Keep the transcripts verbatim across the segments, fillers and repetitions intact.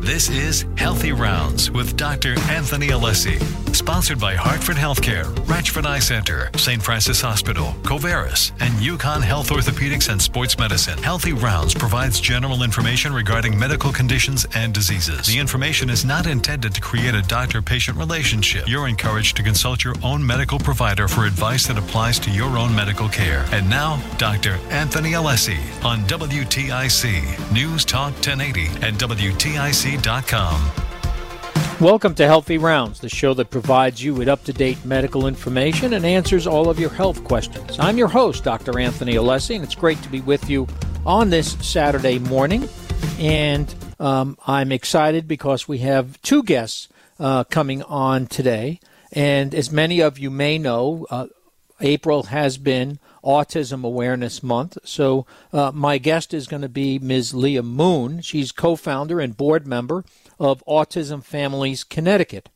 This is Healthy Rounds with Doctor Anthony Alessi. Sponsored by Hartford Healthcare, Ratchford Eye Center, Saint Francis Hospital, Covaris, and Yukon Health Orthopedics and Sports Medicine. Healthy Rounds provides general information regarding medical conditions and diseases. The information is not intended to create a doctor-patient relationship. You're encouraged to consult your own medical provider for advice that applies to your own medical care. And now, Doctor Anthony Alessi on W T I C, News Talk ten eighty and W T I C dot com. Welcome to Healthy Rounds, the show that provides you with up-to-date medical information and answers all of your health questions. I'm your host, Doctor Anthony Alessi, and it's great to be with you on this Saturday morning. And um, I'm excited because we have two guests uh, coming on today. And as many of you may know, uh, April has been Autism Awareness Month. So uh, my guest is going to be Miz Leah Moon. She's co-founder and board member of Autism Families Connecticut.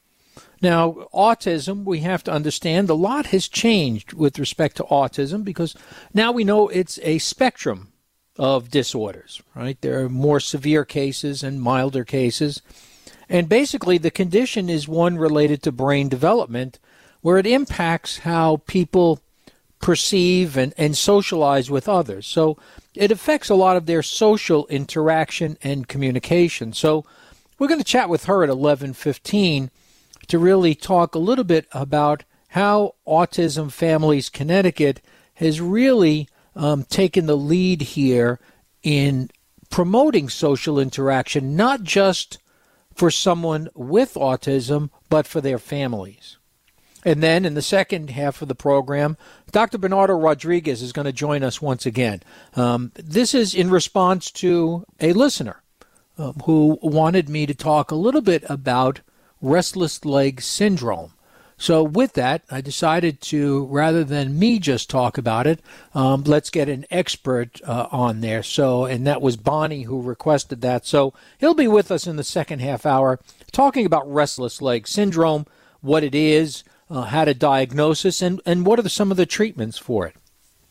Now, autism, we have to understand, a lot has changed with respect to autism because now we know it's a spectrum of disorders, right? There are more severe cases and milder cases. And basically, the condition is one related to brain development where it impacts how people perceive and, and socialize with others. So it affects a lot of their social interaction and communication. So we're going to chat with her at eleven fifteen to really talk a little bit about how Autism Families Connecticut has really um, taken the lead here in promoting social interaction, not just for someone with autism, but for their families. And then in the second half of the program, Doctor Bernardo Rodriguez is going to join us once again. Um, this is in response to a listener uh, who wanted me to talk a little bit about restless leg syndrome. So with that, I decided to, rather than me just talk about it, um, let's get an expert uh, on there. So, and that was Bonnie who requested that. So he'll be with us in the second half hour talking about restless leg syndrome, what it is, Uh, how to diagnose it, and, and what are the, some of the treatments for it.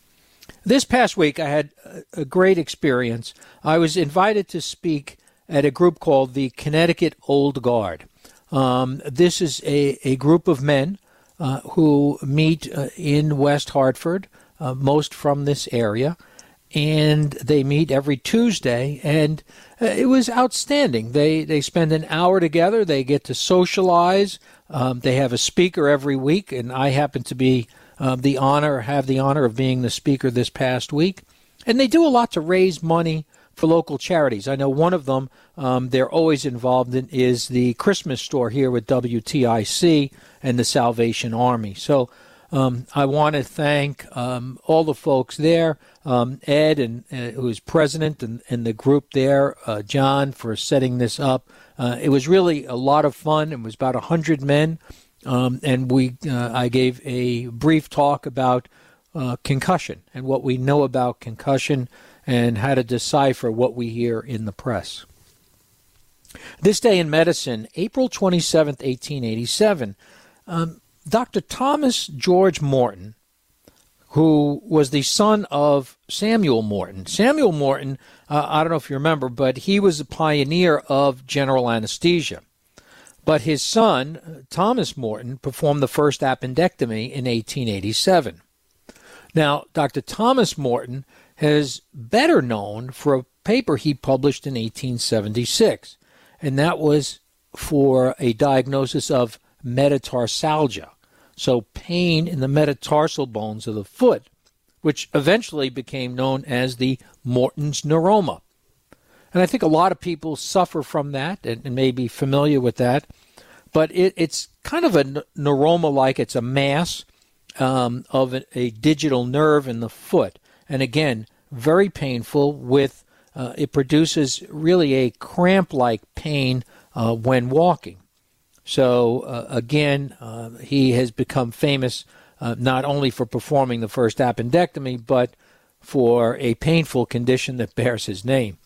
This past week, I had a, a great experience. I was invited to speak at a group called the Connecticut Old Guard. Um, this is a, a group of men uh, who meet uh, in West Hartford, uh, most from this area, and they meet every Tuesday, and uh, it was outstanding. They they spend an hour together. They get to socialize. Um, they have a speaker every week, and I happen to be uh, the honor, have the honor of being the speaker this past week. And they do a lot to raise money for local charities. I know one of them um, they're always involved in is the Christmas store here with W T I C and the Salvation Army. So um, I want to thank um, all the folks there, um, Ed, and uh, who is president, and, and the group there, uh, John, for setting this up. Uh, it was really a lot of fun. It was about one hundred men, um, and we uh, I gave a brief talk about uh, concussion and what we know about concussion and how to decipher what we hear in the press. This day in medicine, April twenty-seventh, eighteen eighty-seven, um, Doctor Thomas George Morton, who was the son of Samuel Morton. Samuel Morton, uh, I don't know if you remember, but he was a pioneer of general anesthesia. But his son, Thomas Morton, performed the first appendectomy in eighteen eighty-seven. Now, Doctor Thomas Morton is better known for a paper he published in eighteen seventy-six, and that was for a diagnosis of metatarsalgia. So pain in the metatarsal bones of the foot, which eventually became known as the Morton's neuroma. And I think a lot of people suffer from that and, and may be familiar with that. But it, it's kind of a neuroma-like. It's a mass um, of a, a digital nerve in the foot. And again, very painful with, uh, it produces really a cramp-like pain uh, when walking. So, uh, again, uh, he has become famous uh, not only for performing the first appendectomy, but for a painful condition that bears his name.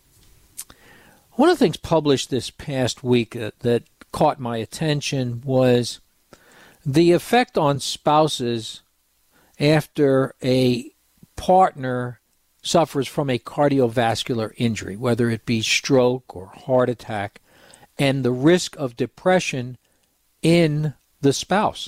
One of the things published this past week uh, that caught my attention was the effect on spouses after a partner suffers from a cardiovascular injury, whether it be stroke or heart attack, and the risk of depression in the spouse.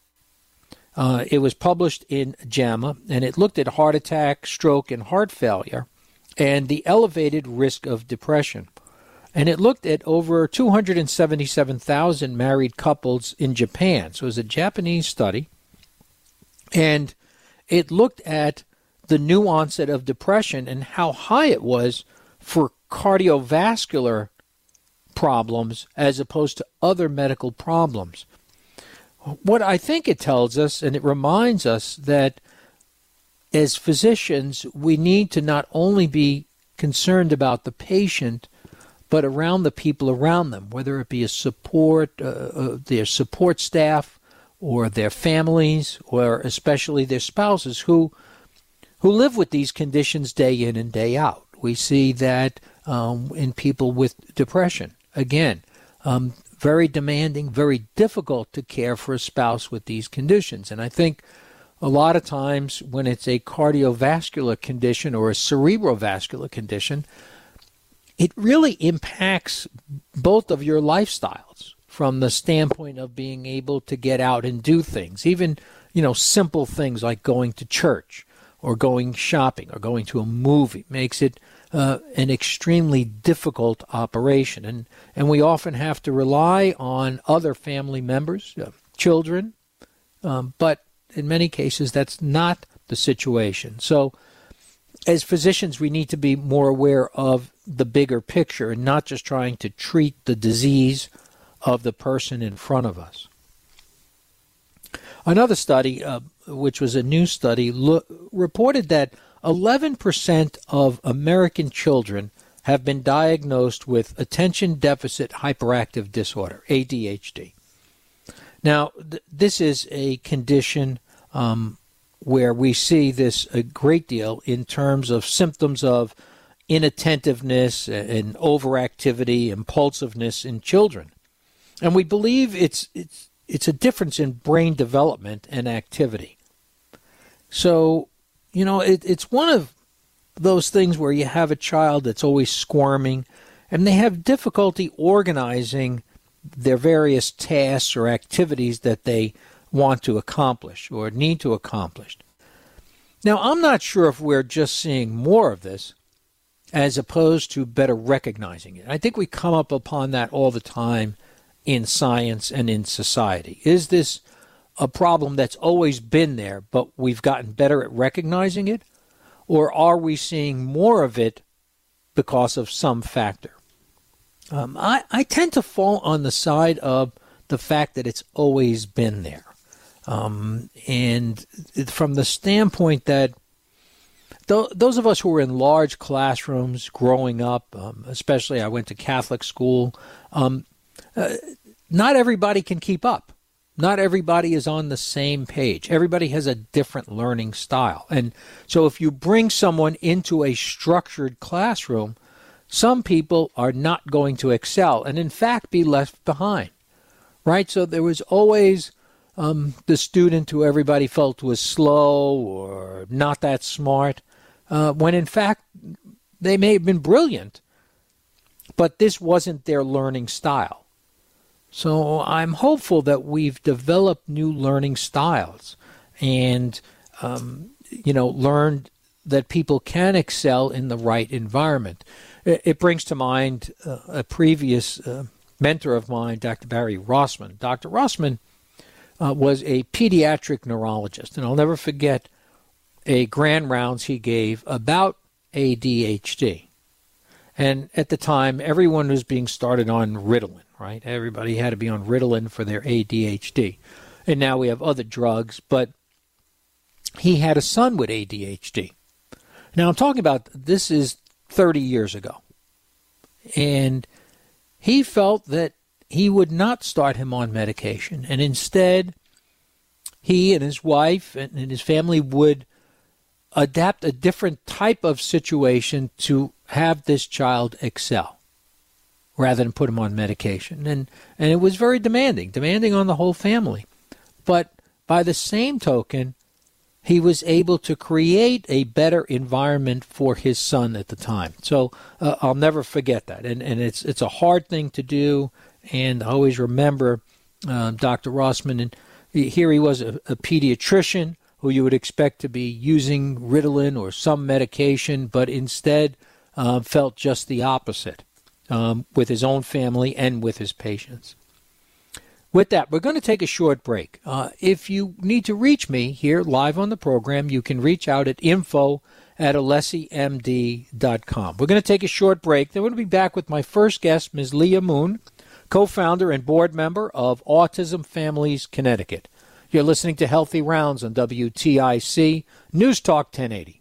Uh, it was published in JAMA, and it looked at heart attack, stroke, and heart failure, and the elevated risk of depression. And it looked at over two hundred seventy-seven thousand married couples in Japan. So it was a Japanese study. And it looked at the new onset of depression and how high it was for cardiovascular problems as opposed to other medical problems. What I think it tells us, and it reminds us that as physicians, we need to not only be concerned about the patient, but around the people around them, whether it be a support, uh, uh, their support staff, or their families, or especially their spouses who who live with these conditions day in and day out. We see that um, in people with depression. Again, um, very demanding, very difficult to care for a spouse with these conditions. And I think a lot of times when it's a cardiovascular condition or a cerebrovascular condition, it really impacts both of your lifestyles from the standpoint of being able to get out and do things, even, you know, simple things like going to church or going shopping or going to a movie makes it uh, an extremely difficult operation. And, and we often have to rely on other family members, uh, children, um, but in many cases that's not the situation. So as physicians, we need to be more aware of the bigger picture and not just trying to treat the disease of the person in front of us. Another study, uh, which was a new study, lo- reported that eleven percent of American children have been diagnosed with attention deficit hyperactive disorder, A D H D. Now, th- this is a condition um, where we see this a great deal in terms of symptoms of inattentiveness and overactivity, impulsiveness in children. And we believe it's it's it's a difference in brain development and activity. So, you know, it, it's one of those things where you have a child that's always squirming, and they have difficulty organizing their various tasks or activities that they want to accomplish or need to accomplish. Now, I'm not sure if we're just seeing more of this as opposed to better recognizing it. I think we come up upon that all the time in science and in society. Is this a problem that's always been there, but we've gotten better at recognizing it? Or are we seeing more of it because of some factor? Um, I, I tend to fall on the side of the fact that it's always been there. Um, and from the standpoint that th- those of us who were in large classrooms growing up, um, especially I went to Catholic school, um, uh, not everybody can keep up. Not everybody is on the same page. Everybody has a different learning style. And so if you bring someone into a structured classroom, some people are not going to excel and, in fact, be left behind, right? So there was always um, the student who everybody felt was slow or not that smart, uh, when, in fact, they may have been brilliant, but this wasn't their learning style. So I'm hopeful that we've developed new learning styles and, um, you know, learned that people can excel in the right environment. It, it brings to mind uh, a previous uh, mentor of mine, Doctor Barry Rossman. Doctor Rossman uh, was a pediatric neurologist, and I'll never forget a grand rounds he gave about A D H D. And at the time, everyone was being started on Ritalin, right? Everybody had to be on Ritalin for their A D H D. And now we have other drugs, but he had a son with A D H D. Now, I'm talking about this is thirty years ago. And he felt that he would not start him on medication. And instead, he and his wife and his family would adapt a different type of situation to have this child excel rather than put him on medication. And and it was very demanding, demanding on the whole family. But by the same token, he was able to create a better environment for his son at the time. So uh, I'll never forget that. And and it's it's a hard thing to do. And I always remember uh, Doctor Rossman, and here he was, a, a pediatrician who you would expect to be using Ritalin or some medication, but instead uh, felt just the opposite um, with his own family and with his patients. With that, we're going to take a short break. Uh, if you need to reach me here live on the program, you can reach out at info at alessi m d dot com. We're going to take a short break. Then we're going to be back with my first guest, Miz Leah Moon, co-founder and board member of Autism Families Connecticut. You're listening to Healthy Rounds on W T I C News Talk ten eighty.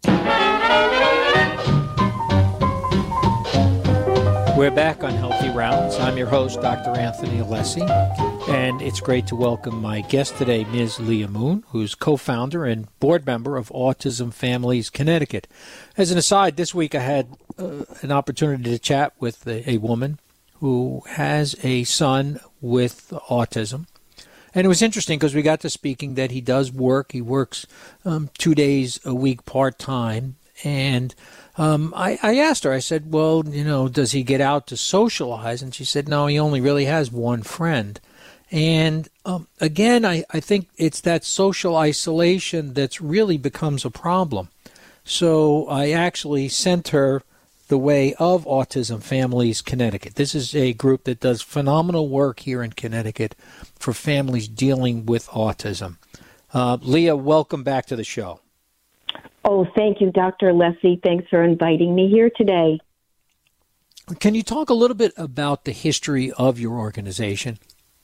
We're back on Healthy Rounds. I'm your host, Doctor Anthony Alessi, and it's great to welcome my guest today, Miz Leah Moon, who's co-founder and board member of Autism Families Connecticut. As an aside, this week I had uh, an opportunity to chat with a, a woman who has a son with autism. And it was interesting because we got to speaking that he does work. He works um, two days a week part-time. And um, I, I asked her, I said, well, you know, does he get out to socialize? And she said, no, he only really has one friend. And um, again, I, I think it's that social isolation that's really becomes a problem. So I actually sent her the way of Autism Families Connecticut. This is a group that does phenomenal work here in Connecticut for families dealing with autism. Uh, Leah, welcome back to the show. Oh, thank you, Doctor Alessi. Thanks for inviting me here today. Can you talk a little bit about the history of your organization?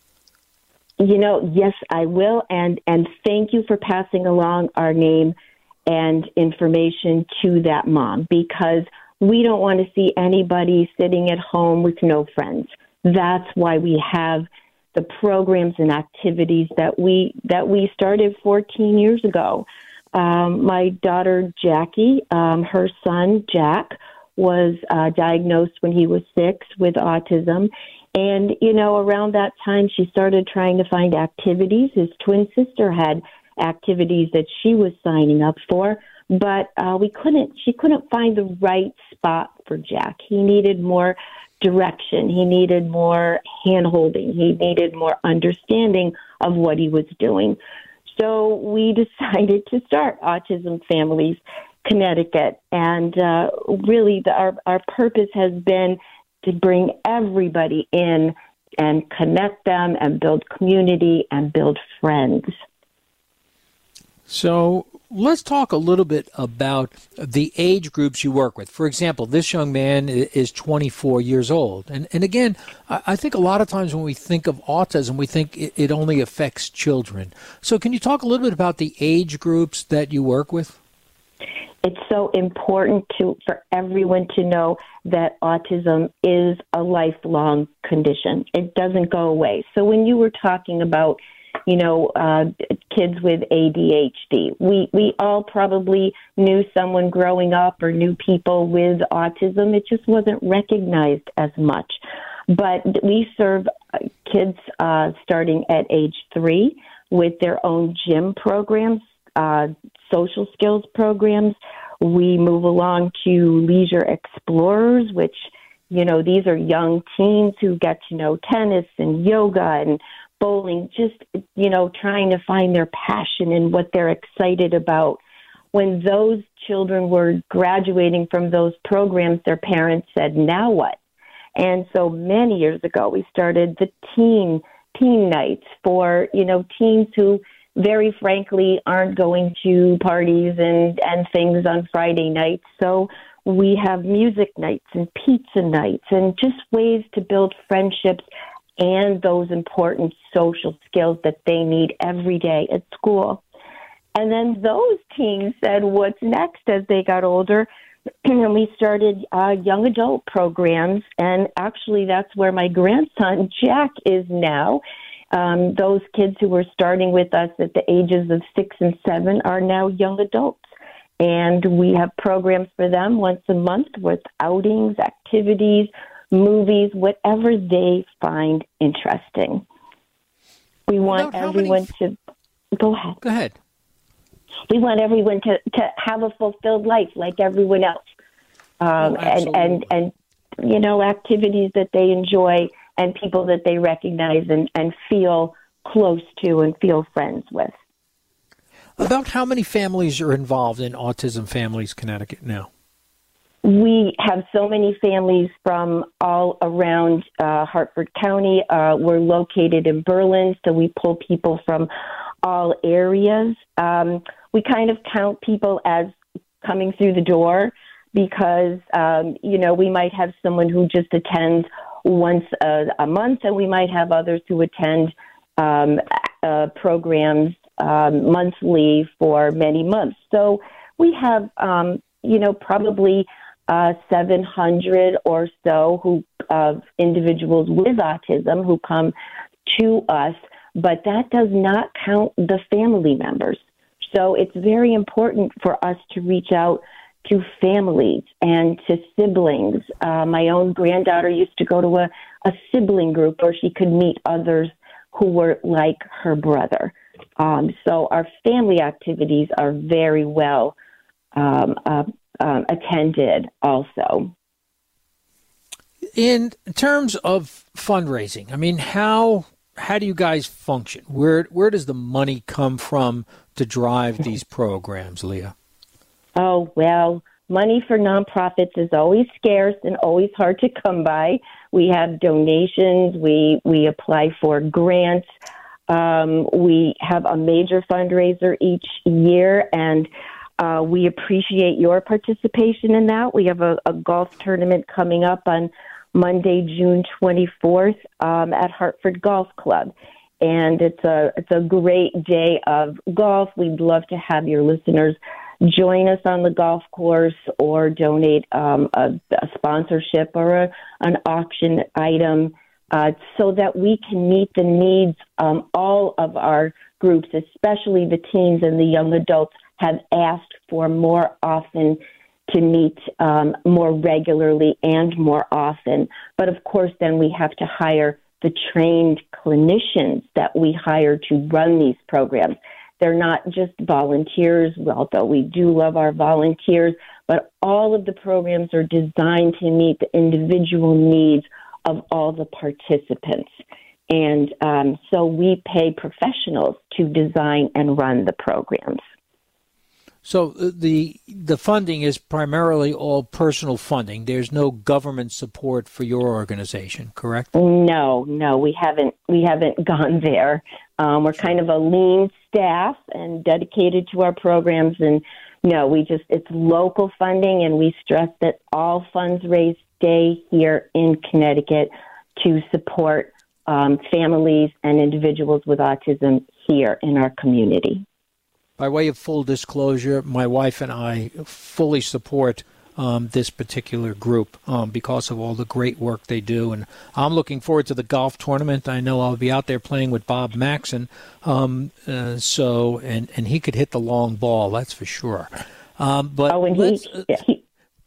You know, yes, I will. And, and thank you for passing along our name and information to that mom, because we don't want to see anybody sitting at home with no friends. That's why we have the programs and activities that we that we started fourteen years ago. Um, my daughter, Jackie, um, her son, Jack, was uh, diagnosed when he was six with autism. And, you know, around that time, she started trying to find activities. His twin sister had activities that she was signing up for. But uh, we couldn't, she couldn't find the right spot for Jack. He needed more direction. He needed more hand-holding. He needed more understanding of what he was doing. So we decided to start Autism Families Connecticut. And uh, really, the, our, our purpose has been to bring everybody in and connect them and build community and build friends. So let's talk a little bit about the age groups you work with. For example, this young man is twenty-four years old. And, and again, I think a lot of times when we think of autism, we think it, it only affects children. So can you talk a little bit about the age groups that you work with? It's so important to for everyone to know that autism is a lifelong condition. It doesn't go away. So when you were talking about you know, uh, kids with A D H D. We we all probably knew someone growing up or knew people with autism. It just wasn't recognized as much. But we serve kids uh, starting at age three with their own gym programs, uh, social skills programs. We move along to Leisure Explorers, which, you know, these are young teens who get to know tennis and yoga and bowling, just, you know, trying to find their passion and what they're excited about. When those children were graduating from those programs, their parents said, now what? And so many years ago, we started the teen teen nights for, you know, teens who very frankly aren't going to parties and, and things on Friday nights. So we have music nights and pizza nights and just ways to build friendships and those important social skills that they need every day at school. And then those teens said, what's next as they got older? And we started uh, young adult programs, and actually that's where my grandson, Jack, is now. Um, those kids who were starting with us at the ages of six and seven are now young adults. And we have programs for them once a month with outings, activities, movies, whatever they find interesting. We want About everyone many... to... Go ahead. Go ahead. We want everyone to, to have a fulfilled life like everyone else. Um, oh, and, and, and, you know, activities that they enjoy and people that they recognize and, and feel close to and feel friends with. About how many families are involved in Autism Families Connecticut now? We have so many families from all around uh, Hartford County. Uh, we're located in Berlin, so we pull people from all areas. Um, we kind of count people as coming through the door because, um, you know, we might have someone who just attends once a, a month, and we might have others who attend um, uh, programs um, monthly for many months. So we have, um, you know, probably uh, seven hundred or so who of individuals with autism who come to us, but that does not count the family members. So it's very important for us to reach out to families and to siblings. Uh, my own granddaughter used to go to a, a sibling group where she could meet others who were like her brother. Um, so our family activities are very well um, uh, um, attended also. In terms of fundraising, I mean, how how do you guys function? Where where does the money come from to drive these programs, Leah? Oh, well, money for nonprofits is always scarce and always hard to come by. We have donations. We, we apply for grants. Um, we have a major fundraiser each year, and uh, we appreciate your participation in that. We have a, a golf tournament coming up on Monday, June twenty-fourth um, at Hartford Golf Club. And it's a it's a great day of golf. We'd love to have your listeners join us on the golf course or donate um, a, a sponsorship or a, an auction item uh, so that we can meet the needs. Um, all of our groups, especially the teens and the young adults, have asked for more often to meet um, more regularly and more often. But of course, then we have to hire the trained clinicians that we hire to run these programs. They're not just volunteers, although we do love our volunteers, but all of the programs are designed to meet the individual needs of all the participants. And um, so we pay professionals to design and run the programs. So the the funding is primarily all personal funding. There's no government support for your organization, correct? No, no, we haven't. We haven't gone there. Um, we're kind of a lean staff and dedicated to our programs, and no, we just it's local funding, and we stress that all funds raised stay here in Connecticut to support um, families and individuals with autism here in our community. By way of full disclosure, my wife and I fully support um, this particular group um, because of all the great work they do. And I'm looking forward to the golf tournament. I know I'll be out there playing with Bob Maxon. Um, uh, so, and, and he could hit the long ball, that's for sure. Um, but oh, and he, uh, he,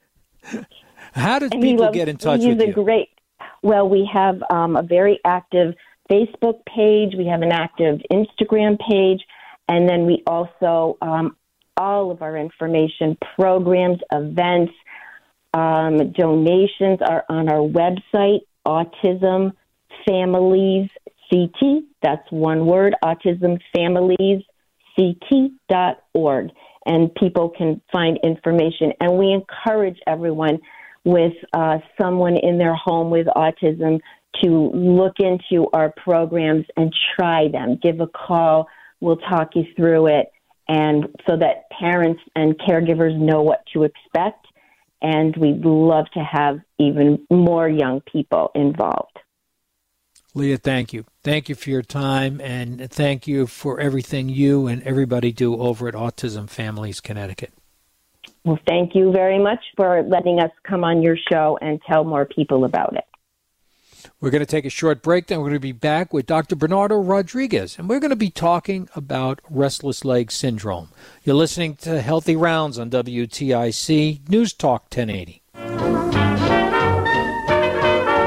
how do and people loves, get in touch he's with a you? Great, well, we have um, a very active Facebook page. We have an active Instagram page. And then we also, um, all of our information, programs, events, um, donations are on our website, Autism Families C T. That's one word, autism families c t dot org. And people can find information. And we encourage everyone with uh, someone in their home with autism to look into our programs and try them. Give a call. We'll talk you through it, and so that parents and caregivers know what to expect, and we'd love to have even more young people involved. Leah, thank you. Thank you for your time, and thank you for everything you and everybody do over at Autism Families Connecticut. Well, thank you very much for letting us come on your show and tell more people about it. We're going to take a short break, then we're going to be back with Doctor Bernardo Rodriguez, and we're going to be talking about restless leg syndrome. You're listening to Healthy Rounds on W T I C News Talk ten eighty.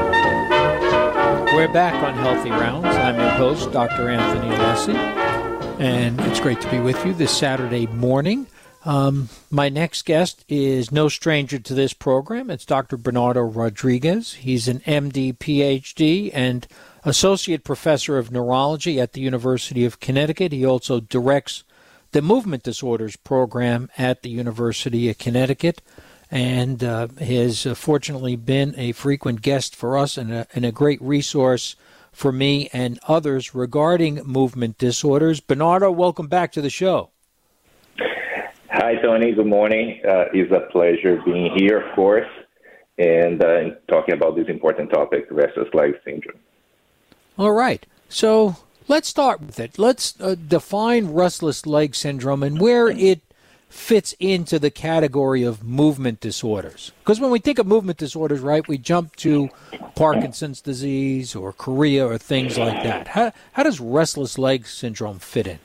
We're back on Healthy Rounds. I'm your host, Doctor Anthony Alessi. and it's great to be with you this Saturday morning. Um, my next guest is no stranger to this program. It's Doctor Bernardo Rodriguez. He's an M D, P H D, and Associate Professor of Neurology at the University of Connecticut. He also directs the Movement Disorders Program at the University of Connecticut, and uh, has uh, fortunately been a frequent guest for us and a, and a great resource for me and others regarding movement disorders. Bernardo, welcome back to the show. Hi, Tony. Good morning. Uh, it's a pleasure being here, of course, and uh, talking about this important topic, restless leg syndrome. All right. So let's start with it. Let's uh, define restless leg syndrome and where it fits into the category of movement disorders. Because when we think of movement disorders, right, we jump to Parkinson's disease or chorea or things like that. How, how does restless leg syndrome fit in?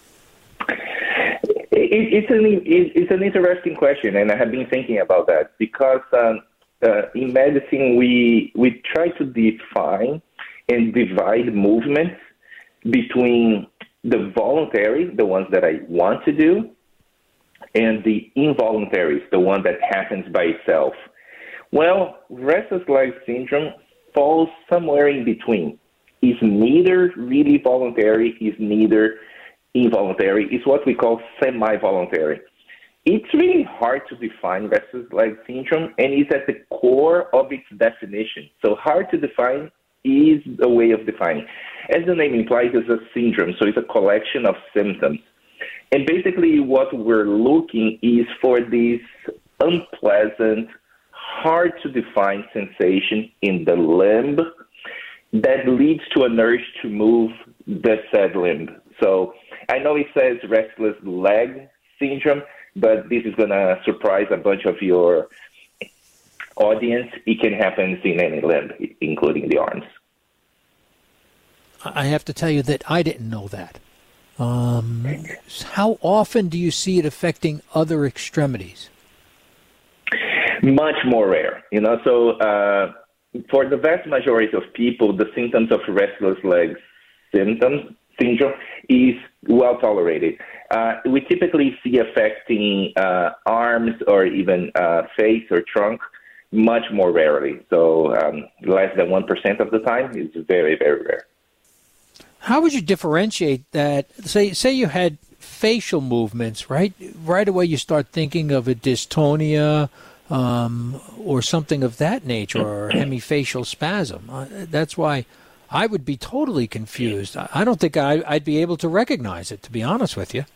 It, it's, an, it, it's an interesting question, and I have been thinking about that because um, uh, in medicine we we try to define and divide movements between the voluntary, the ones that I want to do, and the involuntaries, the one that happens by itself. Well, restless leg syndrome falls somewhere in between. It's neither really voluntary, it's neither involuntary. It's what we call semi-voluntary. It's really hard to define restless leg syndrome, and it's at the core of its definition. So hard to define is a way of defining. As the name implies, it's a syndrome, so it's a collection of symptoms. And basically what we're looking is for this unpleasant, hard-to-define sensation in the limb that leads to an urge to move the said limb. So I know it says restless leg syndrome, but this is going to surprise a bunch of your audience. It can happen in any limb, including the arms. I have to tell you that I didn't know that. Um, how often do you see it affecting other extremities? Much more rare. You know, so uh, for the vast majority of people, the symptoms of restless leg symptoms syndrome is well tolerated. Uh, we typically see affecting uh, arms or even uh, face or trunk much more rarely. So um, less than one percent of the time. It's very, very rare. How would you differentiate that? Say, say you had facial movements, right? Right away you start thinking of a dystonia um, or something of that nature, or hemifacial spasm. Uh, that's why I would be totally confused. I don't think I, I'd be able to recognize it, to be honest with you.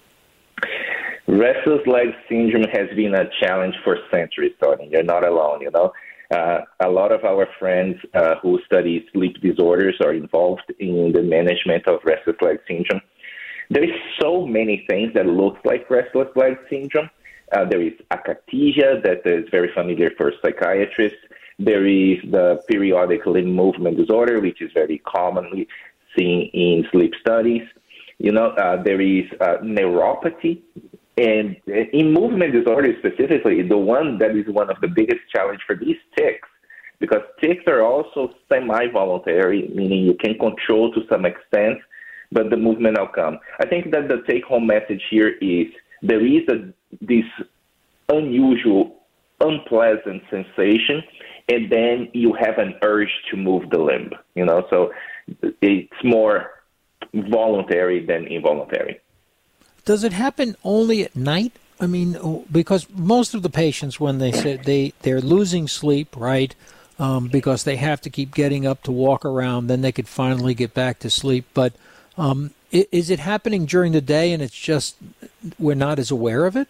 Restless leg syndrome has been a challenge for centuries, Tony. You're not alone, you know. Uh, a lot of our friends uh, who study sleep disorders are involved in the management of restless leg syndrome. There is so many things that look like restless leg syndrome. Uh, there is akathisia that is very familiar for psychiatrists. There is the periodic limb movement disorder, which is very commonly seen in sleep studies. You know, uh, there is uh, neuropathy. And in movement disorders specifically, the one that is one of the biggest challenge for these tics, because tics are also semi-voluntary, meaning you can control to some extent, but the movement outcome. I think that the take-home message here is there is a, this unusual, unpleasant sensation, and then you have an urge to move the limb, you know, so it's more voluntary than involuntary. Does it happen only at night? I mean, because most of the patients, when they say they, they're losing sleep, right, um, because they have to keep getting up to walk around, then they could finally get back to sleep. But um, is it happening during the day and it's just we're not as aware of it?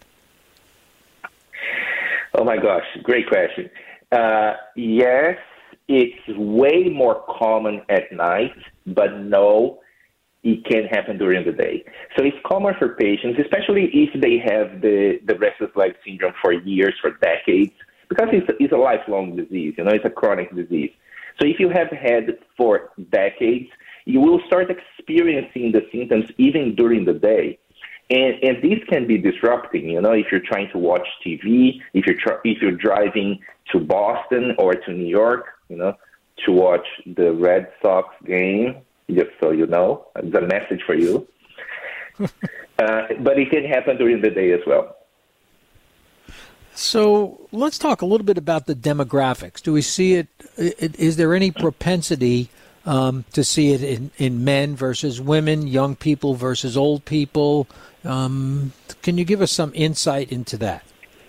Oh, my gosh. Great question. Uh, yes, it's way more common at night, but no, it can happen during the day. So it's common for patients, especially if they have the, the restless leg syndrome for years, for decades, because it's, it's a lifelong disease, you know, it's a chronic disease. So if you have had for decades, you will start experiencing the symptoms even during the day. And, and this can be disrupting, you know, if you're trying to watch T V, if you're, tr- if you're driving to Boston or to New York, you know, to watch the Red Sox game, just so you know, it's a message for you. uh, but it can happen during the day as well. So let's talk a little bit about the demographics. Do we see it? Is there any propensity um, to see it in, in men versus women, young people versus old people? Um, can you give us some insight into that?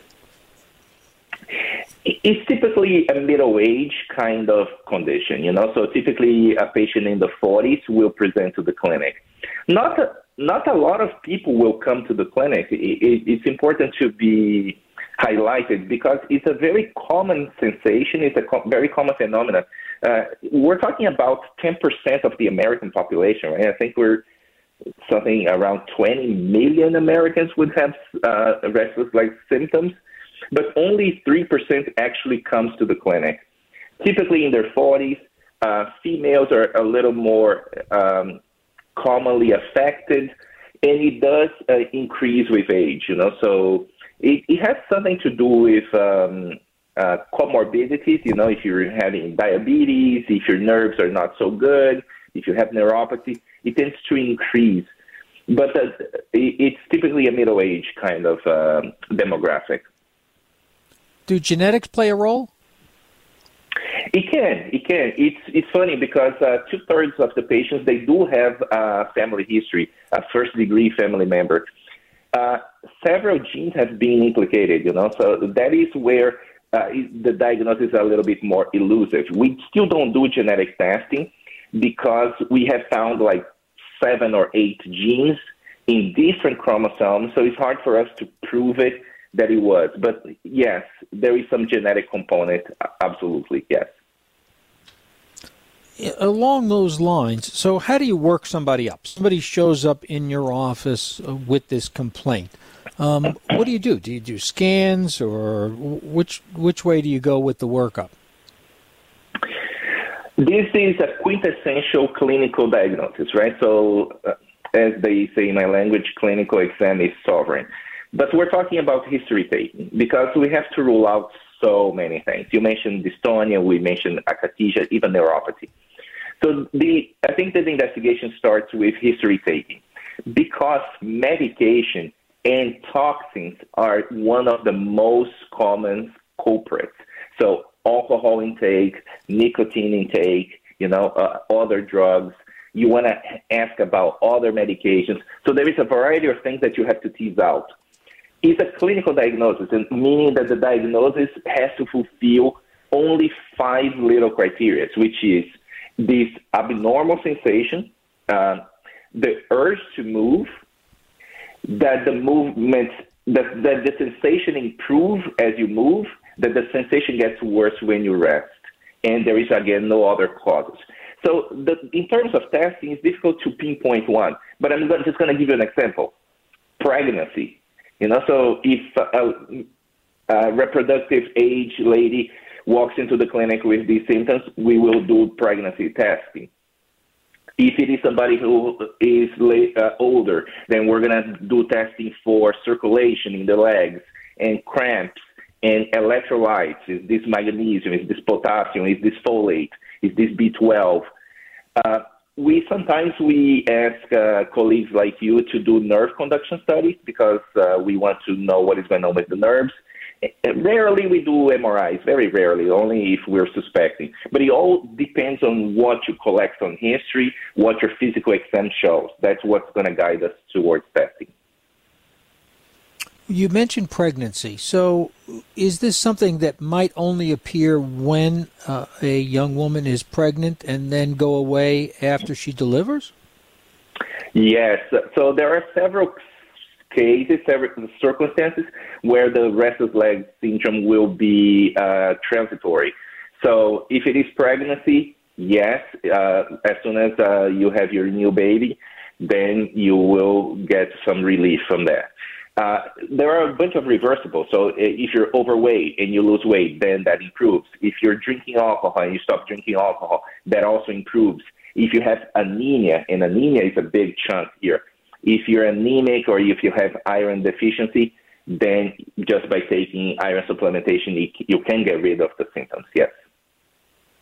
It's typically a middle-age kind of condition, you know. So typically a patient in the forties will present to the clinic. Not a, not a lot of people will come to the clinic. It, it, it's important to be highlighted because it's a very common sensation. It's a co- very common phenomenon. Uh, we're talking about ten percent of the American population, right? I think we're something around twenty million Americans would have uh, restless leg symptoms, but only three percent actually comes to the clinic. Typically in their forties, uh, females are a little more um, commonly affected, and it does uh, increase with age, you know, so it, it has something to do with um, uh, comorbidities, you know, if you're having diabetes, if your nerves are not so good, if you have neuropathy, it tends to increase. But uh, it's typically a middle-age kind of uh, demographic. Do genetics play a role? It can. It can. It's it's funny because uh, two-thirds of the patients, they do have a family history, a first-degree family member. Uh, several genes have been implicated, you know, so that is where uh, the diagnosis is a little bit more elusive. We still don't do genetic testing because we have found like seven or eight genes in different chromosomes, so it's hard for us to prove it that it was. But yes, there is some genetic component, absolutely, yes. Along those lines, so how do you work somebody up? Somebody shows up in your office with this complaint. Um, what do you do? Do you do scans, or which which way do you go with the workup? This is a quintessential clinical diagnosis, right? So, uh, as they say in my language, clinical exam is sovereign. But we're talking about history taking because we have to rule out so many things. You mentioned dystonia, we mentioned akathisia, even neuropathy. So the I think that the investigation starts with history taking because medication and toxins are one of the most common culprits. So alcohol intake, nicotine intake, you know, uh, other drugs. You want to ask about other medications. So there is a variety of things that you have to tease out. It's a clinical diagnosis, and meaning that the diagnosis has to fulfill only five little criteria, which is this abnormal sensation, uh, the urge to move, that the movement, that, that the sensation improves as you move, that the sensation gets worse when you rest, and there is, again, no other causes. So the, in terms of testing, it's difficult to pinpoint one, but I'm just going to give you an example. Pregnancy. You know, so if a, a reproductive age lady walks into the clinic with these symptoms, we will do pregnancy testing. If it is somebody who is late, uh, older, then we're going to do testing for circulation in the legs and cramps and electrolytes. Is this magnesium? Is this potassium? Is this folate? Is this B twelve? Uh, We sometimes we ask uh, colleagues like you to do nerve conduction studies because uh, we want to know what is going on with the nerves. Rarely we do M R Is, very rarely, only if we're suspecting. But it all depends on what you collect on history, what your physical exam shows. That's what's going to guide us towards testing. You mentioned pregnancy. So is this something that might only appear when uh, a young woman is pregnant and then go away after she delivers? Yes. So there are several cases, several circumstances where the restless leg syndrome will be uh, transitory. So if it is pregnancy, yes, uh, as soon as uh, you have your new baby, then you will get some relief from that. Uh, there are a bunch of reversibles. So if you're overweight and you lose weight, then that improves. If you're drinking alcohol and you stop drinking alcohol, that also improves. If you have anemia, and anemia is a big chunk here. If you're anemic or if you have iron deficiency, then just by taking iron supplementation, you can get rid of the symptoms, yes.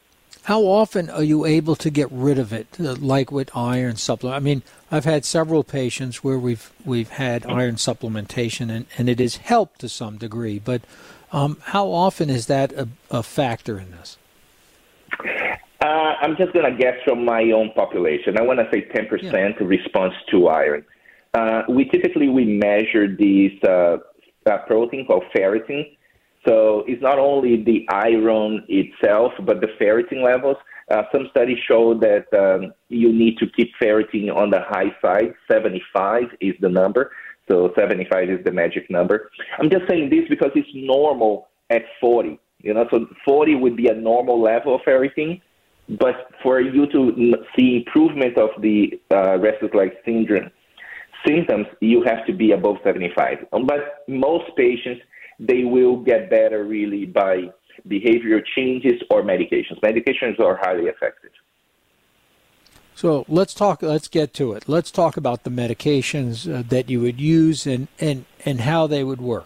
How often are you able to get rid of it, uh, like with iron supplement? I mean, I've had several patients where we've we've had iron supplementation, and, and it has helped to some degree. But um, how often is that a, a factor in this? Uh, I'm just going to guess from my own population. I want to say ten percent yeah. response to iron. Uh, we typically we measure these uh, uh, protein called ferritin. So it's not only the iron itself, but the ferritin levels. Uh, some studies show that um, you need to keep ferritin on the high side. seventy-five is the number. So seventy-five is the magic number. I'm just saying this because it's normal at forty. You know, so forty would be a normal level of ferritin. But for you to see improvement of the uh, restless leg syndrome symptoms, you have to be above seventy-five. But most patients, they will get better really by behavioral changes or medications. Medications are highly effective. So let's talk. Let's get to it. Let's talk about the medications uh, that you would use and, and, and how they would work.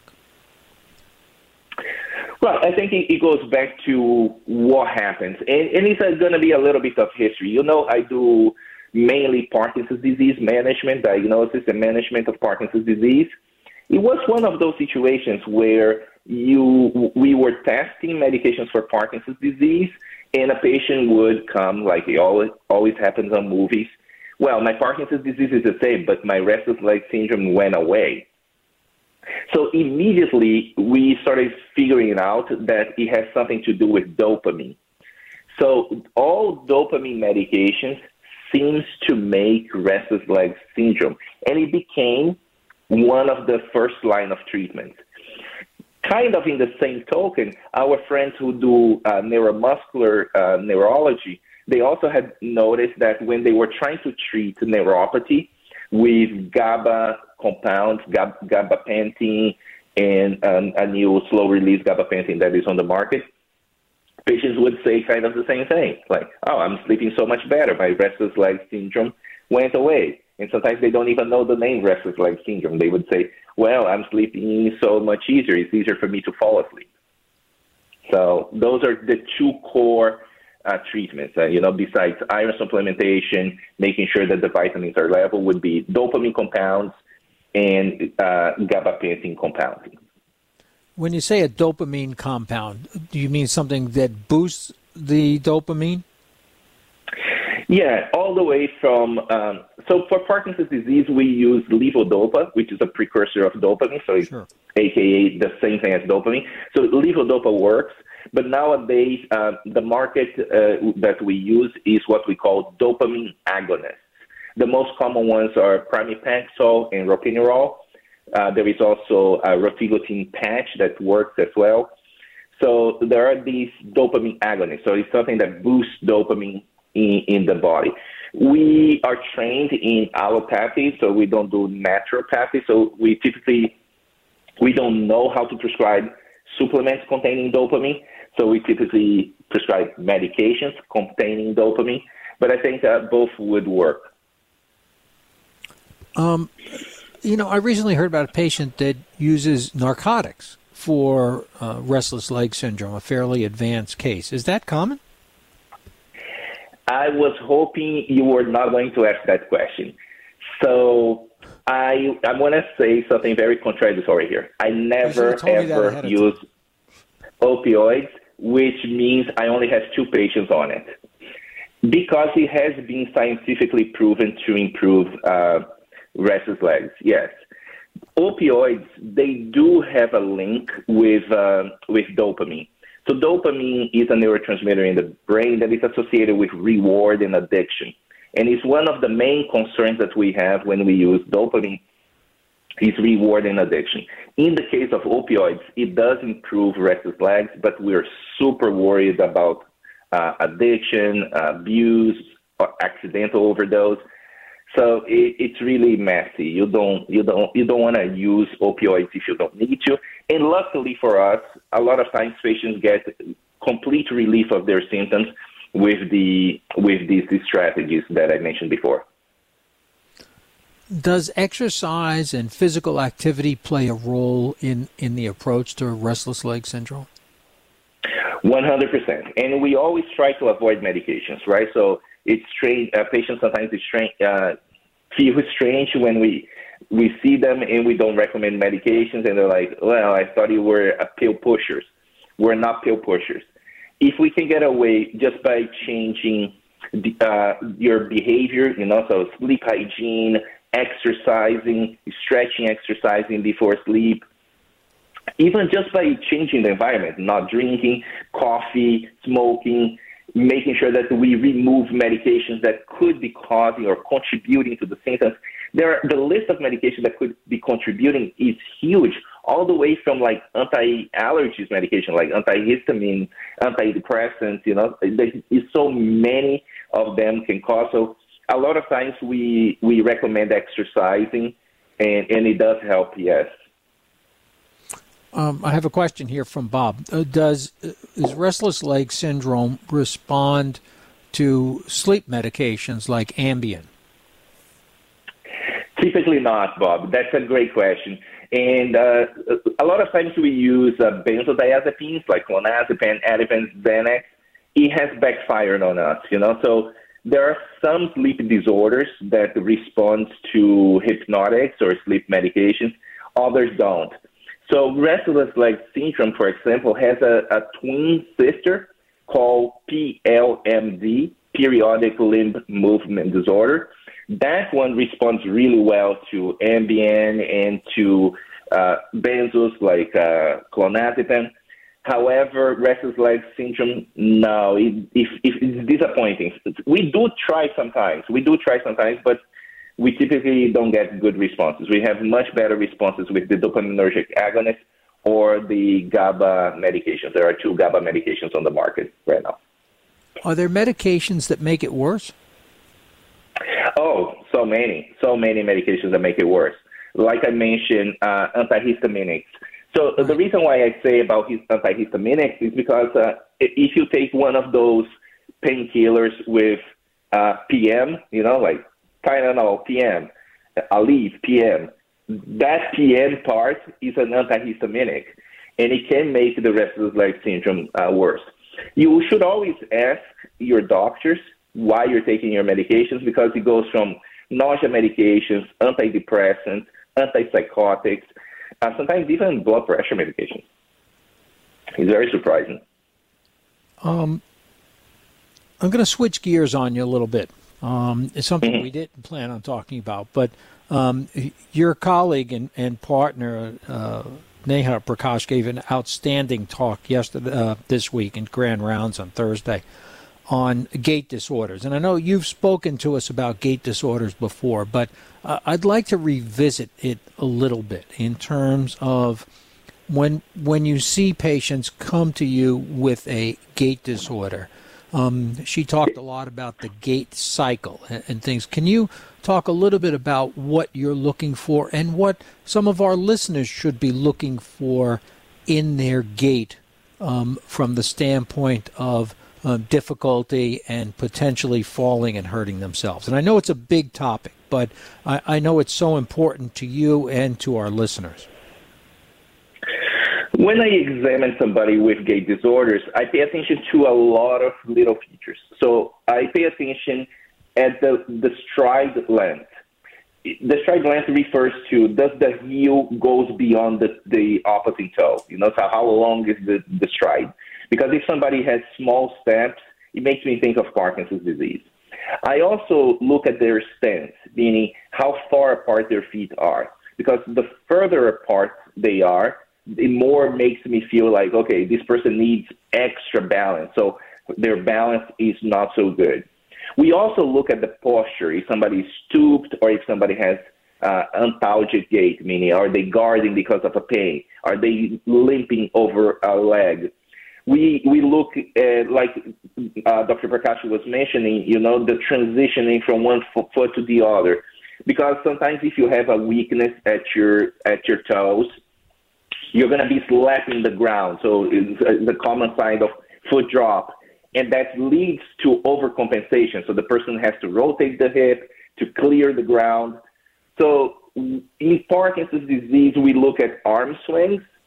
Well, I think it, it goes back to what happens. And, and it's uh, going to be a little bit of history. You know, I do mainly Parkinson's disease management, diagnosis and management of Parkinson's disease. It was one of those situations where you we were testing medications for Parkinson's disease, and a patient would come, like it always, always happens on movies. Well, my Parkinson's disease is the same, but my restless leg syndrome went away. So immediately we started figuring out that it has something to do with dopamine. So all dopamine medications seems to make restless leg syndrome, and it became one of the first line of treatment. Kind of in the same token, our friends who do uh, neuromuscular uh, neurology, they also had noticed that when they were trying to treat neuropathy with GABA compounds, Gab- gabapentin, and um, a new slow-release gabapentin that is on the market, patients would say kind of the same thing, like, oh, I'm sleeping so much better. My restless leg syndrome went away. And sometimes they don't even know the name restless leg syndrome. They would say, well, I'm sleeping so much easier. It's easier for me to fall asleep. So those are the two core uh, treatments, uh, you know, besides iron supplementation, making sure that the vitamins are level, would be dopamine compounds and uh, gabapentin compounding. When you say a dopamine compound, do you mean something that boosts the dopamine? Yeah, all the way from, um, so for Parkinson's disease, we use levodopa, which is a precursor of dopamine, so it's sure. A K A the same thing as dopamine. So levodopa works, but nowadays uh, the market uh, that we use is what we call dopamine agonists. The most common ones are pramipexole and ropinirole. Uh, there is also a rotigotine patch that works as well. So there are these dopamine agonists. So it's something that boosts dopamine in, in the body. We are trained in allopathy, so we don't do naturopathy. So we typically, we don't know how to prescribe supplements containing dopamine. So we typically prescribe medications containing dopamine. But I think that both would work. Um, you know, I recently heard about a patient that uses narcotics for uh, restless leg syndrome, a fairly advanced case. Is that common? I was hoping you were not going to ask that question. So I I want to say something very contradictory here. I never, ever use opioids, which means I only have two patients on it. Because it has been scientifically proven to improve uh, restless legs, yes. Opioids, they do have a link with uh, with dopamine. So dopamine is a neurotransmitter in the brain that is associated with reward and addiction. And it's one of the main concerns that we have when we use dopamine is reward and addiction. In the case of opioids, it does improve restless legs, but we're super worried about uh, addiction, abuse, or accidental overdose. So it, it's really messy. You don't you don't you don't want to use opioids if you don't need to. And luckily for us, a lot of times patients get complete relief of their symptoms with the with these, these strategies that I mentioned before. Does exercise and physical activity play a role in, in the approach to restless leg syndrome? one hundred percent. And we always try to avoid medications, right? So it's strange. Uh, patients sometimes it's strange, uh, feel strange when we we see them and we don't recommend medications, and they're like, well, I thought you were a pill pushers. We're not pill pushers. If we can get away just by changing the, uh, your behavior, you know, so sleep hygiene, exercising, stretching, exercising before sleep, even just by changing the environment, not drinking coffee, smoking, making sure that we remove medications that could be causing or contributing to the symptoms. There are, the list of medications that could be contributing is huge, all the way from like anti-allergies medication, like antihistamine, antidepressants, you know, there's so many of them can cause. So a lot of times we, we recommend exercising, and, and it does help, yes. Um, I have a question here from Bob. Uh, does is restless leg syndrome respond to sleep medications like Ambien? Typically not, Bob. That's a great question. And uh, a lot of times we use uh, benzodiazepines like clonazepam, Ativan, Xanax. It has backfired on us, you know. So there are some sleep disorders that respond to hypnotics or sleep medications. Others don't. So restless leg syndrome, for example, has a, a twin sister called P L M D, periodic limb movement disorder. That one responds really well to Ambien and to uh, benzos like uh, clonazepam. However, restless leg syndrome, no, it, it, it's disappointing. We do try sometimes. We do try sometimes, but we typically don't get good responses. We have much better responses with the dopaminergic agonists or the GABA medications. There are two GABA medications on the market right now. Are there medications that make it worse? Oh, so many, so many medications that make it worse. Like I mentioned, uh, antihistaminics. So right. The reason why I say about his antihistaminics is because uh, if you take one of those painkillers with uh, P M, you know, like Tylenol P M, Aleve P M, that P M part is an antihistaminic, and it can make the restless leg syndrome uh, worse. You should always ask your doctors why you're taking your medications, because it goes from nausea medications, antidepressants, antipsychotics, uh, sometimes even blood pressure medications. It's very surprising. Um, I'm going to switch gears on you a little bit. Um, it's something mm-hmm. we didn't plan on talking about, but um, your colleague and, and partner, uh, Neha Prakash, gave an outstanding talk yesterday, uh, this week in Grand Rounds on Thursday on gait disorders. And I know you've spoken to us about gait disorders before, but uh, I'd like to revisit it a little bit in terms of when when you see patients come to you with a gait disorder. Um, she talked a lot about the gait cycle and, and things. Can you talk a little bit about what you're looking for and what some of our listeners should be looking for in their gait um, from the standpoint of uh, difficulty and potentially falling and hurting themselves? And I know it's a big topic, but I, I know it's so important to you and to our listeners. When I examine somebody with gait disorders, I pay attention to a lot of little features. So I pay attention at the, the stride length. The stride length refers to, does the heel goes beyond the, the opposite toe? You know, so how long is the, the stride? Because if somebody has small steps, it makes me think of Parkinson's disease. I also look at their stance, meaning how far apart their feet are. Because the further apart they are, it more makes me feel like, okay, this person needs extra balance. So their balance is not so good. We also look at the posture, if somebody is stooped or if somebody has uh, antalgic gait, meaning are they guarding because of a pain? Are they limping over a leg? We we look at, like uh, Doctor Prakash was mentioning, you know, the transitioning from one foot, foot to the other. Because sometimes if you have a weakness at your at your toes, you're going to be slapping the ground. So it's the common sign of foot drop. And that leads to overcompensation. So the person has to rotate the hip to clear the ground. So in Parkinson's disease, we look at arm swings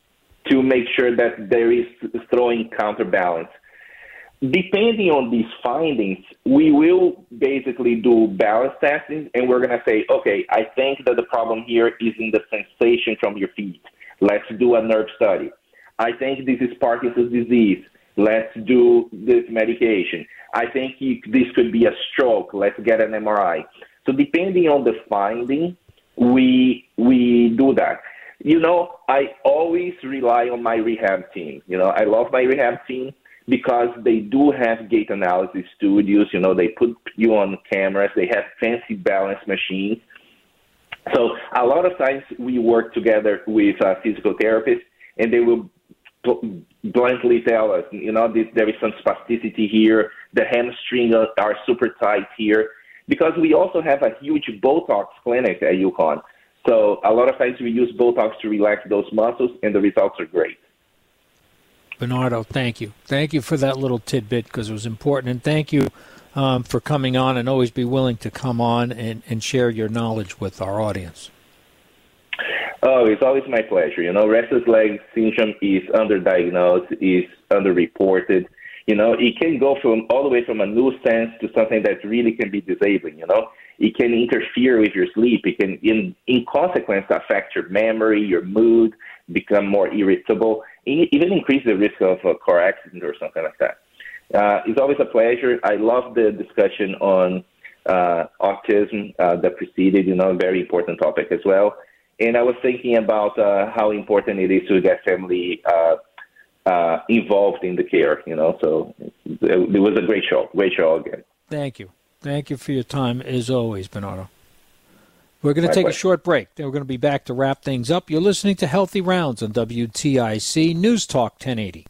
to make sure that there is throwing counterbalance. Depending on these findings, we will basically do balance testing, and we're going to say, okay, I think that the problem here is in the sensation from your feet. Let's do a nerve study. I think this is Parkinson's disease. Let's do this medication. I think this could be a stroke. Let's get an M R I. So depending on the finding, we we do that. You know, I always rely on my rehab team. You know, I love my rehab team because they do have gait analysis studios. You know, they put you on cameras. They have fancy balance machines. So a lot of times we work together with uh, physical therapists, and they will bluntly tell us, you know, this, there is some spasticity here. The hamstrings are, are super tight here. Because we also have a huge Botox clinic at UConn. So a lot of times we use Botox to relax those muscles, and the results are great. Bernardo, thank you. Thank you for that little tidbit because it was important. And thank you um, for coming on, and always be willing to come on and, and share your knowledge with our audience. Oh, it's always my pleasure. You know, restless leg syndrome is underdiagnosed, is underreported. You know, it can go from all the way from a nuisance to something that really can be disabling, you know. It can interfere with your sleep. It can, in, in consequence, affect your memory, your mood, become more irritable, even increase the risk of a car accident or something like that. Uh, it's always a pleasure. I love the discussion on uh, autism uh, that preceded, you know, a very important topic as well. And I was thinking about uh, how important it is to get family uh, uh, involved in the care, you know. So it, it was a great show. Great show again. Thank you. Thank you for your time, as always, Bernardo. We're going to take a short break. Then we're going to be back to wrap things up. You're listening to Healthy Rounds on W T I C News Talk ten eighty.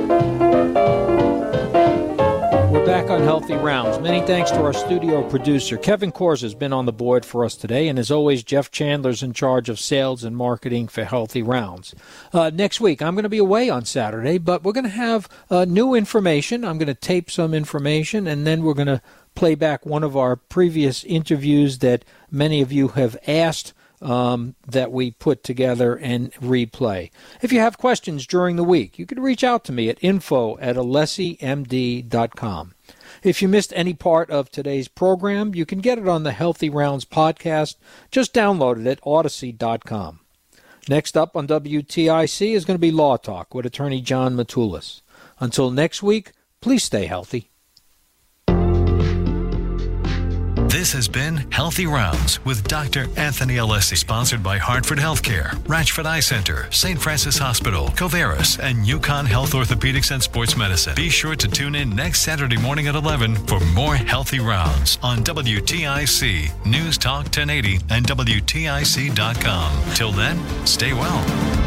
We're back on Healthy Rounds. Many thanks to our studio producer. Kevin Kors has been on the board for us today. And as always, Jeff Chandler's in charge of sales and marketing for Healthy Rounds. Uh, next week, I'm going to be away on Saturday, but we're going to have uh, new information. I'm going to tape some information, and then we're going to play back one of our previous interviews that many of you have asked um, that we put together and replay. If you have questions during the week, you can reach out to me at info at alessi m d dot com. If you missed any part of today's program, you can get it on the Healthy Rounds podcast. Just download it at odyssey dot com. Next up on W T I C is going to be Law Talk with attorney John Matulis. Until next week, please stay healthy. This has been Healthy Rounds with Doctor Anthony Alessi, sponsored by Hartford Healthcare, Ratchford Eye Center, Saint Francis Hospital, Covaris, and UConn Health Orthopedics and Sports Medicine. Be sure to tune in next Saturday morning at eleven for more Healthy Rounds on W T I C, News Talk ten eighty, and W T I C dot com. Till then, stay well.